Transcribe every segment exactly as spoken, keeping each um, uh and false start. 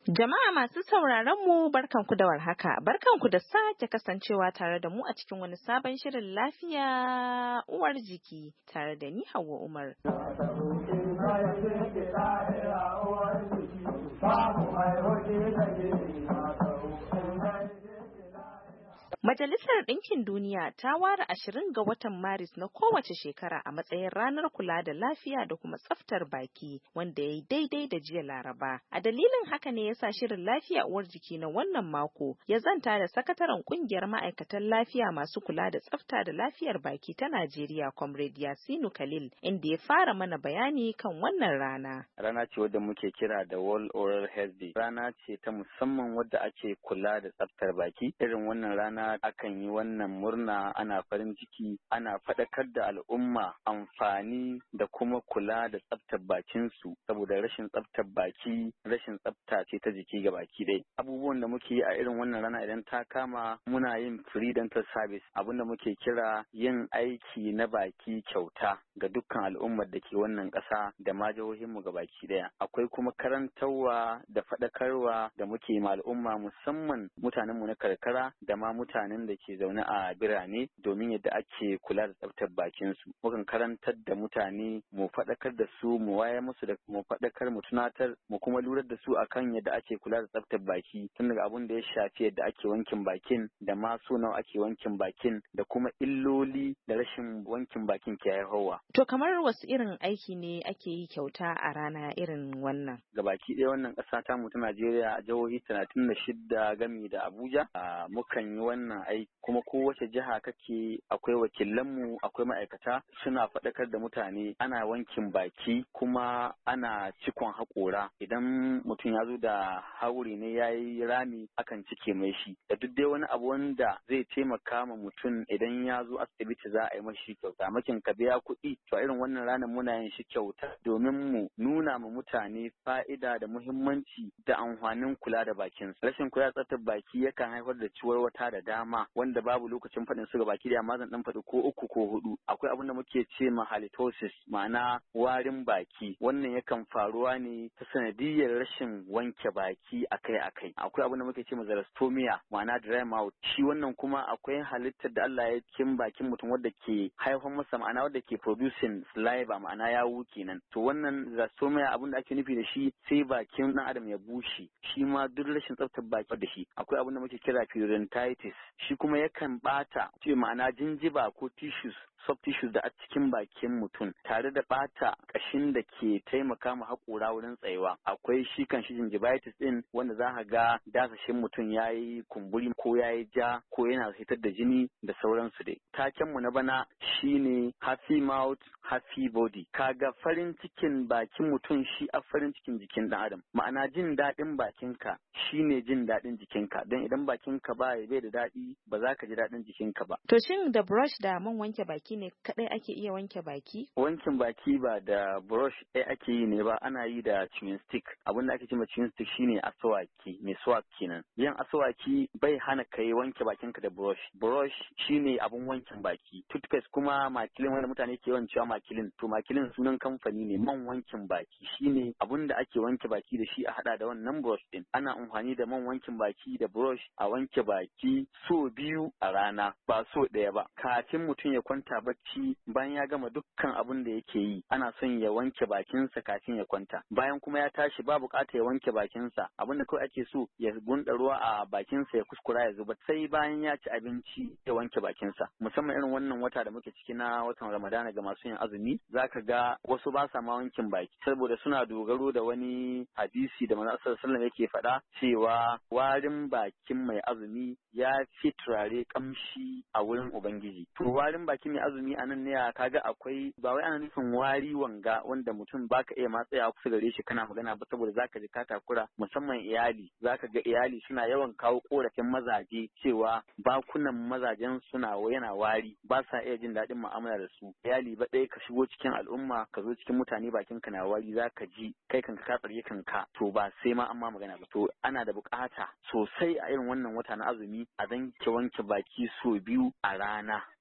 Jama'a masu sauraron mu barkanku da warhaka, barkanku da sake kasancewa tare da mu a cikin wani sabon shirin lafiya uwar jiki tare da ni Hauwa Umar. Majalisar Ɗinkin Duniya ta ware ashirin ga watan Maris na kowace shekara a matsayin ranar kula da lafiya da kuma tsaftar baki wanda ya yi daidai da jiya Laraba. A dalilin haka ne yasa shirin lafiya uwar jiki na wannan mako ya zanta da sakataren kungiyar ma'aikatan lafiya masu kula da tsafta da lafiyar baki ta Najeriya, Comrade Yasinu Khalil, inda ya fara mana bayani kan wannan rana. Rana ce wadda muke kira da World Oral Health Day. Rana ce ta musamman wadda ake kula da tsaftar baki. Irin wannan rana akan yi wannan murna, ana farin ciki, ana faɗakar da al'umma amfani da kuma kula da tsaftar bakinsu, saboda rashin tsaftar baki rashin tsafta ce ta jiki ga baki dai. Abubuwan da muke yi a irin wannan rana idan ta kama, muna yin free dental service, abinda muke kira yin aiki na baki kyauta ga dukkan al'ummar da ke wannan ƙasa da ma jihohinmu ga baki daya. Akwai kuma karantarwa da faɗakarwa da muke ma al'umma, musamman mutanenmu na karkara da ma mutanen da ke zaune a birane, domin yadda ake kula da tsaftar bakinsu. Mukan karantar da mutane, mu faɗakar da su, mu wayar musu da mu faɗakar, mu tunatar, mu kuma lurar da su akan yadda ake kula da tsaftar baki, tun daga abun da ya shafi yadda ake wankin bakin da ma so nawa ake wankin bakin da kuma illoli da rashin wankin bakin ke haihuwa. To kamar wasu irin aiki ne ake yi kyauta a rana irin wannan? Gabaki ɗaya wannan ƙasa ta mu ta Najeriya a jihohi talatin da shidda gami da Abuja, mukan yi wannan aiki, kuma kowace jiha kake akwai wakilanmu, akwai ma'aikata suna faɗakar da mutane. Ana wankin baki kuma ana cikon haƙora. Idan mutum ya zo da hauri ne ya yi rami, akan cike mai shi da duk dai wani abu wanda zai taimaka ma mutum idan ya zo asibiti za a yi mashi kyauta. Makin ka biya kuɗi, to a irin wannan ranar muna yin shi kyauta domin mu nuna ma mutane fa'ida da muhimmanci da amfanin kula da bakin. Rashin kula da tsaftar baki yakan haifar da ciwarwata da dama wanda babu lokacin faɗin su ga baki da, amma zan dan faɗi ko uku ko hudu. Akwai abin da muke ce ma halitosis, ma'ana warin baki. Wannan yakan faruwa ne ta sanadiyyar rashin wanke baki akai-akai. Akwai abin da muke ce ma xerostomia, ma'ana dry mouth. Shi wannan kuma akwai halittar da Allah ya cikin bakin mutum wadda ke haifar masa, ma'ana wadda ke producing saliva, ma'ana yawu kenan. To wannan xerostomia abin da ake nufi da shi sai bakin ɗan adam ya bushe. Shi ma duk rashin tsaftar baki da shi. Akwai abin da muke kira periodontitis. Shi kuma yakan bata ce ma'ana jinjiba ko tissues, soft tissues da a cikin bakin mutum, tare da bata kashin da ke taimaka ma haƙora wurin tsayewa. Akwai shi kan shi gingivitis din, wanda za ka ga dasashin mutum ya yi kumburi ko ya yi ja ko yana fitar da jini da sauransu dai. Taken mu na bana shine happy mouth happy body. Kaga farin cikin bakin mutum shi a farin cikin jikin ɗan adam, ma'ana jin daɗin bakinka shine jin daɗin jikinka, don idan bakinka ba bai da daɗi ba za ka ji daɗin jikinka ba. To shin da brush da man wanke baki ne kadai ake iya wanke baki? Wankin baki ba da brush ɗaya ake yi ne ba, ana yi da chewing stick. Abin da ake cewa chewing stick shine aswaki, mai swak kenan. Yin aswaki bai hana ka yi wanke bakinka da brush. Brush shine abun wankin baki. Toothpaste kuma makilin, wanda mutane ke yawan cewa makilin. To makilin sunan kamfani ne. Man wankin baki shine abun da ake wanke baki da shi, a hada da wannan brush din. Ana amfani da man wankin baki da brush a wanke baki so biyu a rana, ba so ɗaya ba. Kafin mutum ya kwanta bacci, bayan ya gama dukkan abun da yake yi, ana son ya wanke bakinsa kafin ya kwanta. Bayan kuma ya tashi, ba bukata ya wanke bakinsa. Abin da kawai ake so ya gunda ruwa a bakinsa ya kuskura ya zuba, sai bayan ya ci abinci ya wanke bakinsa. Musamman irin wannan wata da muke ciki na watan Ramadana ga masu yin azumi, zaka ga wasu ba sa ma wankin baki saboda suna dogaro da wani hadisi da Manzon sallallahu alaihi wasallam yake faɗa cewa warin bakin mai azumi ya fi turare kamshi a wurin Ubangiji. To warin baki mai azumi a nan ne kaga akwai, ba wai ana nufin wari wanga wanda mutum baka iya matsaya kusa gare shi kana magana ba, saboda zaka ji ka takura, musamman iyali. Zaka ga iyali suna yawan kawo korafin mazaje cewa bakunan mazajen suna yana wari, ba sa iya jin daɗin mu'amala da su. Iyali ba ɗaya ka shigo cikin al'umma, ka zo cikin mutane bakin ka na wari, zaka ji kai kanka ka tsare kanka, to ba sai ma an ma magana ba. To ana da bukata sosai a irin wannan wata na azumi a zanke wanke baki so biyu a rana.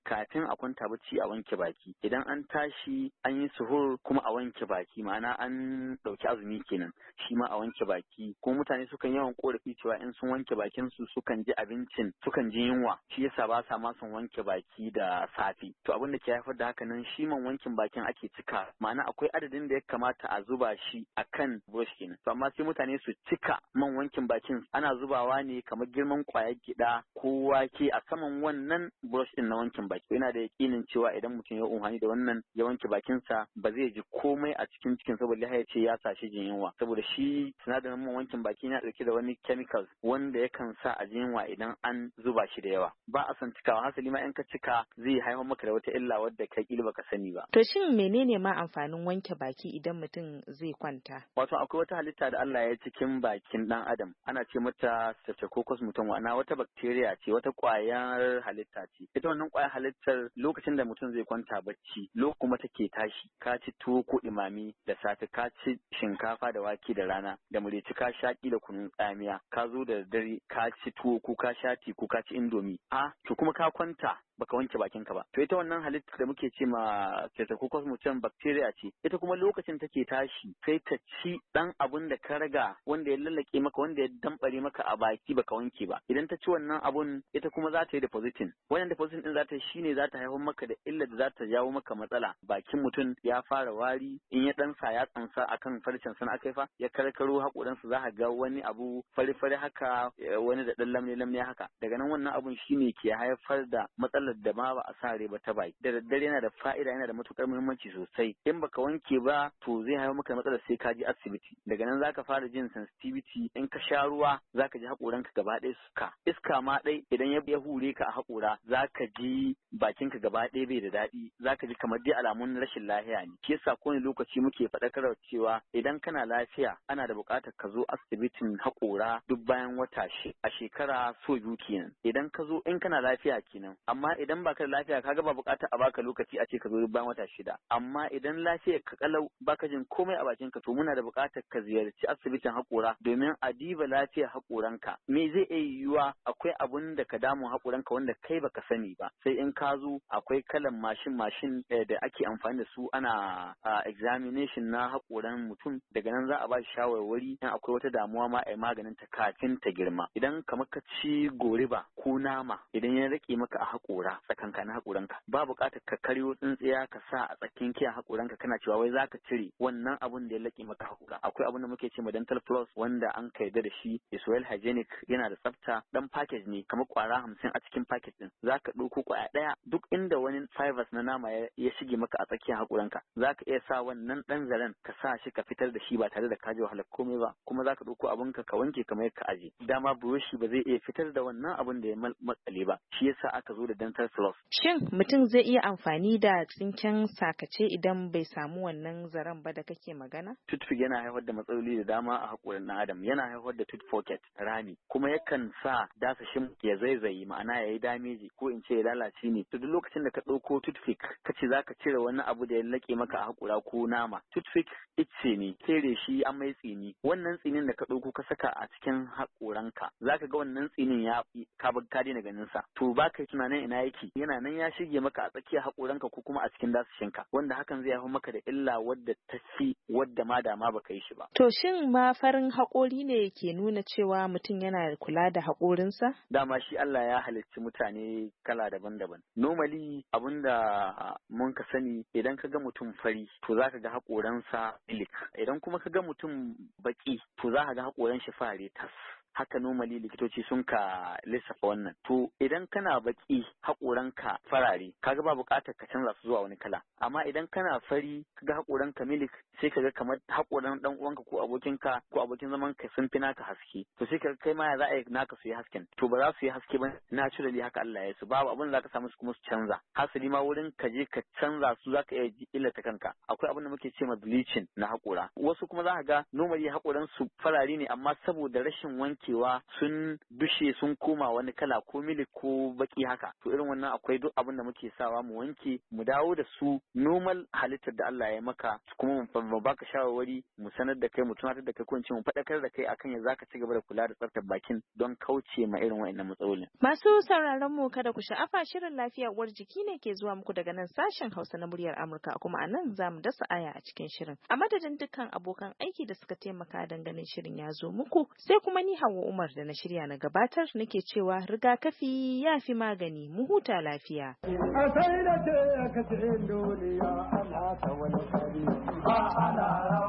kafin a kwanta bacci a wanke baki, idan an tashi an yi suhur kuma a wanke baki, ma'ana an ɗauki azumi kenan shi ma a wanke baki. Kuma mutane sukan yawan korafi cewa in sun wanke bakin su sukan ji abincin sukan ji yunwa, shi yasa ba sa ma son wanke baki da safe. To abin da ke haifar da haka nan shi man wankin bakin ake cika, ma'ana akwai adadin da ya kamata a zuba shi akan brush kenan. To amma sai mutane su cika man wankin bakin, ana zubawa ne kamar girman kwayar gida ko wake a saman wannan brush din na wankin baki. Yana da yakinin cewa idan mutum ya umhani da wannan ya wanke bakinsa ba zai ji komai a cikin cikin saboda ya ce ya sa shi jin yunwa, saboda shi sinadarin man wankin baki yana dauke da wani chemicals wanda yakan sa a jin yunwa idan an zuba shi da yawa. Ba a san cikawa, hasali ma in ka cika zai haifar maka da wata illa wadda kai kila baka sani ba. To shin menene ma amfanin wanke baki idan mutum zai kwanta? Wato akwai wata halitta da Allah ya cikin bakin dan adam, ana ce mata Staphylococcus mutum, wana wata bacteria ce, wata kwayar halitta ce. Ita wannan kwayar halittar lokacin da mutum zai kwanta bacci, lokacin kuma take tashi, ka ci tuwo ko imami da safe, ka ci shinkafa da wake da rana, da mureci ka shaki da kunun tsamiya, ka zo da dare ka ci tuwo ko ka sha ti ko ka ci indomi, a to kuma ka kwanta baka wanke bakinka ba. To ita wannan halitta da muke ce ma Staphylococcus mutum bacteria ce, ita kuma lokacin take tashi sai ta ci dan abun da ka raga wanda ya lallake maka, wanda ya dambare maka a baki baka wanke ba. Idan ta ci wannan abun, ita kuma za ta yi depositing. Wannan depositing din za ta yi shine za ta haifar maka da illa da za ta jawo maka matsala. Bakin mutum ya fara wari, in ya dan sa ya tsansa akan farcen sana akai fa ya karkaro hakoransa za ka ga wani abu fari-fari haka, wani da dan lamne-lamne haka. Daga nan wannan abun shine ke haifar da matsalar da ma ba a sare ba ta baki. Da daddare yana da fa'ida, yana da matukar muhimmanci sosai. In baka wanke ba to zai haifar maka matsalar sai ka je asibiti. Daga nan zaka fara jin sensitivity, in ka sha ruwa zaka ji hakoranka gaba ɗaya suka. Iska ma ɗai idan ya hure ka a hakora zaka ji bakinka gaba ɗaya bai da daɗi, zaka ji kamar dai alamun rashin lafiya ne. Shi yasa kowane lokaci muke faɗakar cewa idan kana lafiya ana da buƙatar ka zo asibitin hakora duk bayan wata shi a shekara so biyu kenan. Idan ka zo in kana lafiya kenan, amma idan baka da lafiya kaga ba buƙatar a baka lokaci a ce ka zo duk bayan wata shida. Amma idan lafiyar ka kalau baka jin komai a bakin ka, to muna da buƙatar ka ziyarci asibitin hakora domin a diba lafiyar hakoranka. Me zai iya yiwuwa akwai abun da ka damu hakoranka wanda kai baka sani ba, sai in ka zo akwai kalan mashin mashin da ake amfani da su ana examination na hakoran mutum. Daga nan za a ba shi shawarwari in akwai wata damuwa ma a yi maganin ta kafin ta girma. Idan kamar ka ci goriba ko nama, idan ya rike maka a hakora tsakankanin hakoranka, ba buƙatar ka karyo tsintsiya ka sa a tsakin kiyan hakoranka kana cewa wai zaka cire wannan abun da ya lake maka hakora. Akwai abun da muke ce ma dental floss wanda an kaida da shi is well hygienic, yana da tsafta, dan package ne kamar kwara hamsin a cikin package din. Zaka ɗauko kwaya ɗaya duk inda wani fibers na nama ya shige maka a tsakiyar hakoranka, zaka iya sa wannan dan zaren ka sa shi ka fitar da shi ba tare da ka ji wahalar komai ba. Kuma zaka ɗauko abunka ka wanke kamar ka aje. Dama buroshi ba zai iya fitar da wannan abun da ya matsale ba, shi yasa aka zo da dental floss. Shin mutum zai iya amfani da tsinken sakace idan bai samu wannan zaren ba da kake magana? Toothpick yana haifar da matsaloli da dama a hakorin ɗan adam, yana haifar da tooth pocket rami, kuma yakan sa dasashin ya zaizaye, ma'ana ya yi dameji ko in ce ya lalace ne. To duk lokacin da ka ɗauko toothpick ka ce za ka cire wani abu da ya laƙe maka a hakora ko nama, toothpick ice ne, kere shi an mai tsini. Wannan tsinin da ka ɗauko ka saka a cikin hakoranka, za ka ga wannan tsinin ya ka ka daina ganin sa. To ba ka tunanin ina yake, yana nan ya shige maka a tsakiyar hakoranka ko kuma a cikin dasashinka, wanda hakan zai haifar maka da illa wadda ta fi wadda ma da ma baka yi shi ba. To shin ma farin haƙori ne ke nuna cewa mutum yana kula da haƙorinsa? Dama shi Allah ya halicci mutane kala daban-daban. Normally abinda mun ka sani, idan ka ga mutum fari to za ka ga haƙoransa milik, idan kuma ka ga mutum baƙi to za ka ga haƙoran shi fare tas. Haka normally likitoci sun ka lissafa wannan. To idan kana baki haƙoranka farare, kaga ba buƙatar ka canza su zuwa wani kala. Amma idan kana fari kaga haƙoranka milik, sai kaga kamar haƙoran dan uwanka ko abokinka ko abokin zaman ka sun fi naka haske. To sai kaga kai ma ya za a yi naka su yi hasken. To ba za su yi haske ba naturally, haka Allah ya su. Babu abin da zaka samu su kuma su canza. Hasali ma wurin ka je ka canza su zaka iya illata kanka. Akwai abin da muke ce ma bleaching na haƙora. Wasu kuma za ka ga normally haƙoran su farare ne, amma saboda rashin wanki wankewa sun dushe sun koma wani kala ko milik ko baki haka to irin wannan akwai duk abin da muke sawa mu wanke mu dawo da su normal halittar da Allah ya maka kuma mu baka shawarwari mu sanar da kai mu tunatar da kai ko mu faɗakar da kai akan ya zaka ci gaba da kula da tsaftar bakin don kauce ma irin wa'annan matsalolin. Masu sauraron mu kada ku sha'afa shirin lafiya uwar jiki ne ke zuwa muku daga nan sashen Hausa na muryar Amurka kuma a nan za mu dasa aya a cikin shirin. A madadin dukkan abokan aiki da suka taimaka don ganin shirin ya zo muku sai kuma ni Hauwa Umar da na shirya na gabatar nake cewa rigakafi ya fi magani mu huta lafiya. A sai da ce ka ce duniya ana ta wani kari ba ana